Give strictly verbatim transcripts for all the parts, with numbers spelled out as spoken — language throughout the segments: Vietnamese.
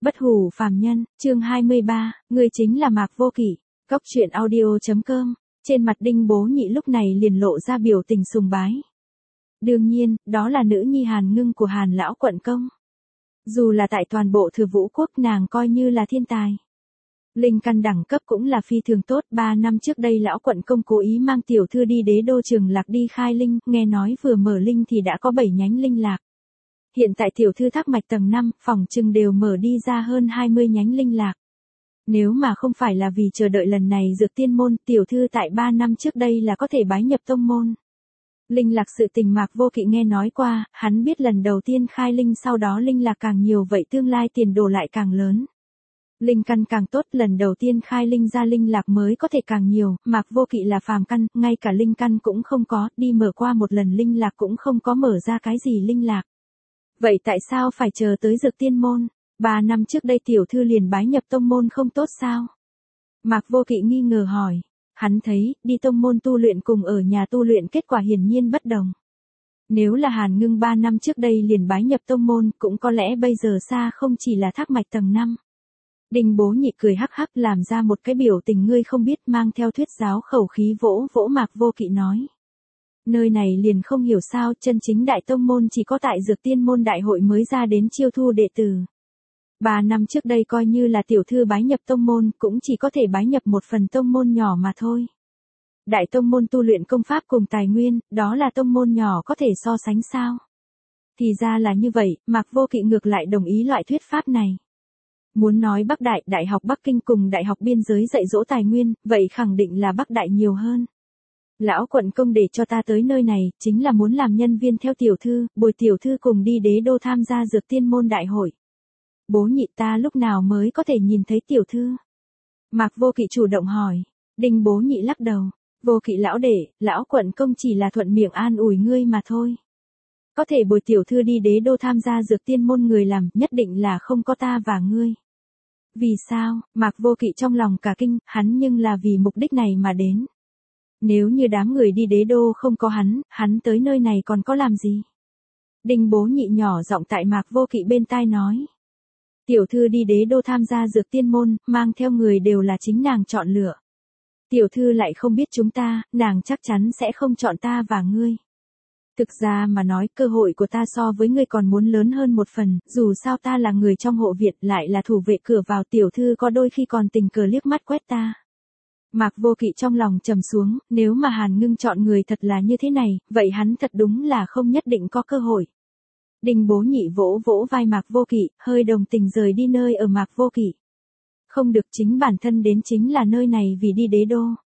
Bất hủ phàm nhân, chương hai mươi ba, người chính là Mạc Vô Kỵ. Cóc truyện audio chấm com. Trên mặt Đinh Bố Nhị lúc này liền lộ ra biểu tình sùng bái. Đương nhiên, đó là nữ nhi Hàn Ngưng của Hàn lão quận công. Dù là tại toàn bộ Thừa Vũ quốc nàng coi như là thiên tài. Linh căn đẳng cấp cũng là phi thường tốt, ba năm trước đây lão quận công cố ý mang tiểu thư đi đế đô Trường Lạc đi khai linh, nghe nói vừa mở linh thì đã có bảy nhánh linh lạc. Hiện tại tiểu thư thác mạch tầng năm, phòng trừng đều mở đi ra hơn hai mươi nhánh linh lạc. Nếu mà không phải là vì chờ đợi lần này dược tiên môn, tiểu thư tại ba năm trước đây là có thể bái nhập tông môn. Linh lạc sự tình Mạc Vô Kỵ nghe nói qua, hắn biết lần đầu tiên khai linh sau đó linh lạc càng nhiều vậy tương lai tiền đồ lại càng lớn. Linh căn càng tốt, lần đầu tiên khai linh ra linh lạc mới có thể càng nhiều, Mạc Vô Kỵ là phàm căn, ngay cả linh căn cũng không có, đi mở qua một lần linh lạc cũng không có mở ra cái gì linh lạc. Vậy tại sao phải chờ tới dược tiên môn? Ba năm trước đây tiểu thư liền bái nhập tông môn không tốt sao? Mạc Vô Kỵ nghi ngờ hỏi. Hắn thấy, đi tông môn tu luyện cùng ở nhà tu luyện kết quả hiển nhiên bất đồng. Nếu là Hàn Ngưng ba năm trước đây liền bái nhập tông môn, cũng có lẽ bây giờ xa không chỉ là thác mạch tầng năm. Đinh Bố Nhị cười hắc hắc làm ra một cái biểu tình ngươi không biết, mang theo thuyết giáo khẩu khí vỗ vỗ Mạc Vô Kỵ nói. Nơi này liền không hiểu sao chân chính đại tông môn chỉ có tại dược tiên môn đại hội mới ra đến chiêu thu đệ tử. Ba năm trước đây coi như là tiểu thư bái nhập tông môn cũng chỉ có thể bái nhập một phần tông môn nhỏ mà thôi. Đại tông môn tu luyện công pháp cùng tài nguyên, đó là tông môn nhỏ có thể so sánh sao? Thì ra là như vậy, Mạc Vô Kỵ ngược lại đồng ý loại thuyết pháp này. Muốn nói Bắc Đại, Đại học Bắc Kinh cùng Đại học Biên giới dạy dỗ tài nguyên, vậy khẳng định là Bắc Đại nhiều hơn. Lão quận công để cho ta tới nơi này, chính là muốn làm nhân viên theo tiểu thư, bồi tiểu thư cùng đi đế đô tham gia dược tiên môn đại hội. Bố Nhị ta lúc nào mới có thể nhìn thấy tiểu thư? Mạc Vô Kỵ chủ động hỏi. Đinh Bố Nhị lắc đầu. Vô Kỵ lão đệ, lão quận công chỉ là thuận miệng an ủi ngươi mà thôi. Có thể bồi tiểu thư đi đế đô tham gia dược tiên môn người làm, nhất định là không có ta và ngươi. Vì sao? Mạc Vô Kỵ trong lòng cả kinh, hắn nhưng là vì mục đích này mà đến. Nếu như đám người đi đế đô không có hắn, hắn tới nơi này còn có làm gì? Đinh Bố Nhị nhỏ giọng tại Mạc Vô Kỵ bên tai nói. Tiểu thư đi đế đô tham gia dược tiên môn, mang theo người đều là chính nàng chọn lựa. Tiểu thư lại không biết chúng ta, nàng chắc chắn sẽ không chọn ta và ngươi. Thực ra mà nói cơ hội của ta so với ngươi còn muốn lớn hơn một phần, dù sao ta là người trong hộ viện lại là thủ vệ cửa vào, tiểu thư có đôi khi còn tình cờ liếc mắt quét ta. Mạc Vô Kỵ trong lòng trầm xuống, nếu mà Hàn Ngưng chọn người thật là như thế này, vậy hắn thật đúng là không nhất định có cơ hội. Đinh Bố Nhị vỗ vỗ vai Mạc Vô Kỵ, hơi đồng tình rời đi nơi ở Mạc Vô Kỵ. Không được, chính bản thân đến chính là nơi này vì đi đế đô.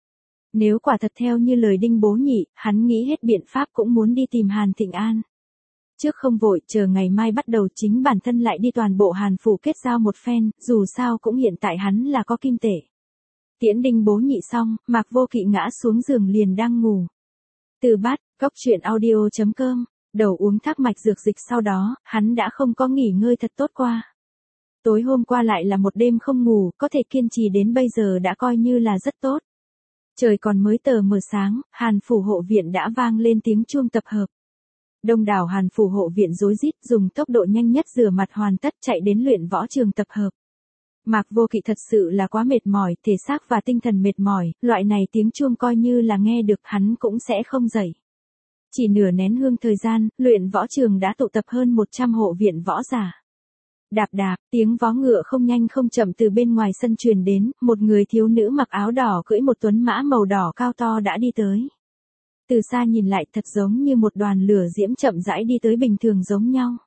Nếu quả thật theo như lời Đinh Bố Nhị, hắn nghĩ hết biện pháp cũng muốn đi tìm Hàn Thịnh An. Trước không vội, chờ ngày mai bắt đầu chính bản thân lại đi toàn bộ Hàn phủ kết giao một phen, dù sao cũng hiện tại hắn là có kim tệ. Tiễn Đinh Bố Nhị xong, Mạc Vô Kỵ ngã xuống giường liền đang ngủ. Từ bát, cóc truyện audio chấm com, đầu uống thác mạch dược dịch sau đó, hắn đã không có nghỉ ngơi thật tốt qua. Tối hôm qua lại là một đêm không ngủ, có thể kiên trì đến bây giờ đã coi như là rất tốt. Trời còn mới tờ mờ sáng, Hàn phủ hộ viện đã vang lên tiếng chuông tập hợp. Đông đảo Hàn phủ hộ viện rối rít dùng tốc độ nhanh nhất rửa mặt hoàn tất chạy đến luyện võ trường tập hợp. Mạc Vô Kỵ thật sự là quá mệt mỏi, thể xác và tinh thần mệt mỏi, loại này tiếng chuông coi như là nghe được hắn cũng sẽ không dậy. Chỉ nửa nén hương thời gian, luyện võ trường đã tụ tập hơn một trăm hộ viện võ giả. Đạp đạp, tiếng vó ngựa không nhanh không chậm từ bên ngoài sân truyền đến, một người thiếu nữ mặc áo đỏ cưỡi một tuấn mã màu đỏ cao to đã đi tới. Từ xa nhìn lại thật giống như một đoàn lửa diễm chậm rãi đi tới bình thường giống nhau.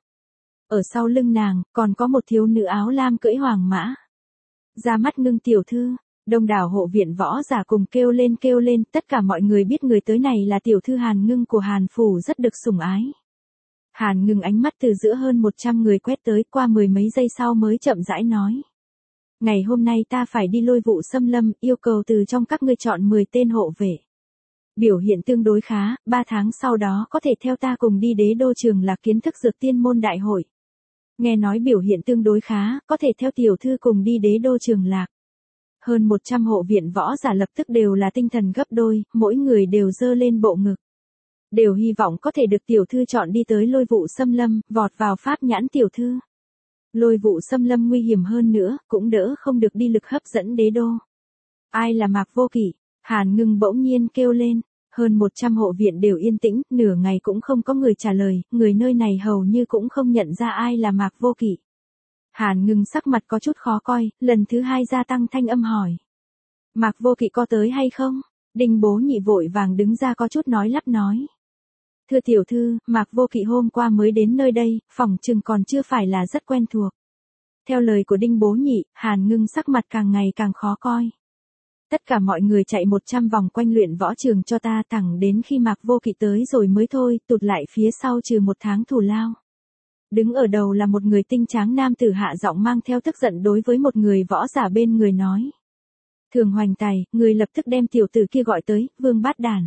Ở sau lưng nàng, còn có một thiếu nữ áo lam cưỡi hoàng mã. Ra mắt Ngưng tiểu thư, đông đảo hộ viện võ giả cùng kêu lên kêu lên, tất cả mọi người biết người tới này là tiểu thư Hàn Ngưng của Hàn phủ rất được sủng ái. Hàn Ngưng ánh mắt từ giữa hơn một trăm người quét tới, qua mười mấy giây sau mới chậm rãi nói. Ngày hôm nay ta phải đi lôi vụ xâm lâm, yêu cầu từ trong các ngươi chọn mười tên hộ vệ. Biểu hiện tương đối khá, ba tháng sau đó có thể theo ta cùng đi đế đô Trường Lạc kiến thức dược tiên môn đại hội. Nghe nói biểu hiện tương đối khá, có thể theo tiểu thư cùng đi đế đô Trường Lạc. Hơn một trăm hộ viện võ giả lập tức đều là tinh thần gấp đôi, mỗi người đều giơ lên bộ ngực. Đều hy vọng có thể được tiểu thư chọn đi tới lôi vụ xâm lâm, vọt vào pháp nhãn tiểu thư. Lôi vụ xâm lâm nguy hiểm hơn nữa, cũng đỡ không được đi lực hấp dẫn đế đô. Ai là Mạc Vô Kỵ? Hàn Ngưng bỗng nhiên kêu lên. Hơn một trăm hộ viện đều yên tĩnh, nửa ngày cũng không có người trả lời, người nơi này hầu như cũng không nhận ra ai là Mạc Vô Kỵ. Hàn Ngưng sắc mặt có chút khó coi, lần thứ hai gia tăng thanh âm hỏi. Mạc Vô Kỵ có tới hay không? Đinh Bố Nhị vội vàng đứng ra có chút nói lắp nói. Thưa tiểu thư, Mạc Vô Kỵ hôm qua mới đến nơi đây, phỏng chừng còn chưa phải là rất quen thuộc. Theo lời của Đinh Bố Nhị, Hàn Ngưng sắc mặt càng ngày càng khó coi. Tất cả mọi người chạy một trăm vòng quanh luyện võ trường cho ta, thẳng đến khi Mạc Vô Kỵ tới rồi mới thôi, tụt lại phía sau trừ một tháng thù lao. Đứng ở đầu là một người tinh tráng nam tử hạ giọng mang theo tức giận đối với một người võ giả bên người nói. Thường Hoành Tài, người lập tức đem tiểu tử kia gọi tới, Vương Bát Đàn.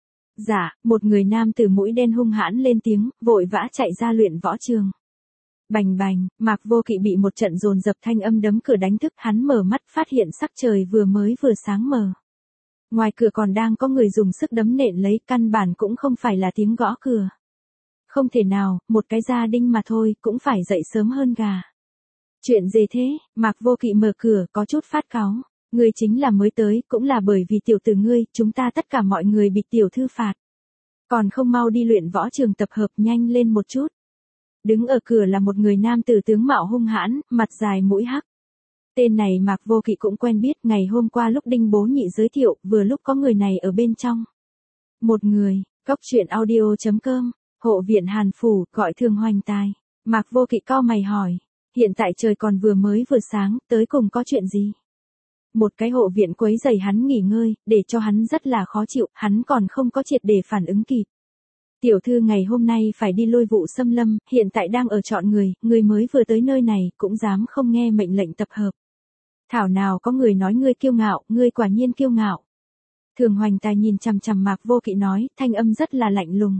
Dạ, một người nam tử mũi đen hung hãn lên tiếng, vội vã chạy ra luyện võ trường. Bành bành, Mạc Vô Kỵ bị một trận dồn dập thanh âm đấm cửa đánh thức, hắn mở mắt phát hiện sắc trời vừa mới vừa sáng mờ. Ngoài cửa còn đang có người dùng sức đấm nện lấy, căn bản cũng không phải là tiếng gõ cửa. Không thể nào, một cái gia đinh mà thôi, cũng phải dậy sớm hơn gà. Chuyện gì thế? Mạc Vô Kỵ mở cửa, có chút phát cáu. Ngươi chính là mới tới, cũng là bởi vì tiểu tử ngươi, chúng ta tất cả mọi người bị tiểu thư phạt. Còn không mau đi luyện võ trường tập hợp, nhanh lên một chút. Đứng ở cửa là một người nam tử tướng mạo hung hãn, mặt dài mũi hắc. Tên này Mạc Vô Kỵ cũng quen biết, ngày hôm qua lúc Đinh Bố Nhị giới thiệu, vừa lúc có người này ở bên trong. Một người, cốc truyện audio chấm com, hộ viện Hàn Phủ, gọi Thường Hoành Tài. Mạc Vô Kỵ cau mày hỏi, hiện tại trời còn vừa mới vừa sáng, tới cùng có chuyện gì? Một cái hộ viện quấy rầy hắn nghỉ ngơi, để cho hắn rất là khó chịu, hắn còn không có triệt để phản ứng kịp. Tiểu thư ngày hôm nay phải đi lôi vụ xâm lâm, hiện tại đang ở chọn người, người mới vừa tới nơi này, cũng dám không nghe mệnh lệnh tập hợp. Thảo nào có người nói ngươi kiêu ngạo, ngươi quả nhiên kiêu ngạo. Thường Hoành Tài nhìn chằm chằm Mạc Vô Kỵ nói, thanh âm rất là lạnh lùng.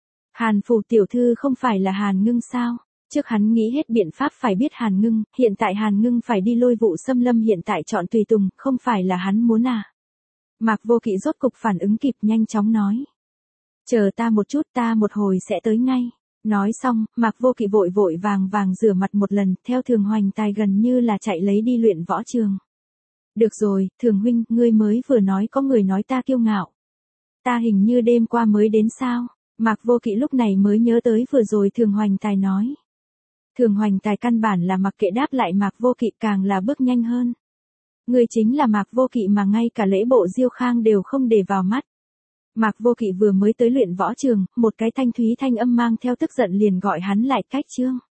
Hàn Phủ tiểu thư không phải là Hàn Ngưng sao? Trước hắn nghĩ hết biện pháp phải biết Hàn Ngưng, hiện tại Hàn Ngưng phải đi lôi vụ xâm lâm, hiện tại chọn tùy tùng, không phải là hắn muốn à? Mạc Vô Kỵ rốt cục phản ứng kịp, nhanh chóng nói. Chờ ta một chút, ta một hồi sẽ tới ngay. Nói xong, Mạc Vô Kỵ vội vội vàng vàng rửa mặt một lần, theo Thường Hoành Tài gần như là chạy lấy đi luyện võ trường. Được rồi, Thường huynh, ngươi mới vừa nói có người nói ta kiêu ngạo. Ta hình như đêm qua mới đến sao? Mạc Vô Kỵ lúc này mới nhớ tới vừa rồi Thường Hoành Tài nói. Thường Hoành Tài căn bản là mặc kệ đáp lại Mạc Vô Kỵ, càng là bước nhanh hơn. Người chính là Mạc Vô Kỵ mà ngay cả lễ bộ Diêu Khang đều không để vào mắt. Mạc Vô Kỵ vừa mới tới luyện võ trường, một cái thanh thúy thanh âm mang theo tức giận liền gọi hắn lại, Cách Trương.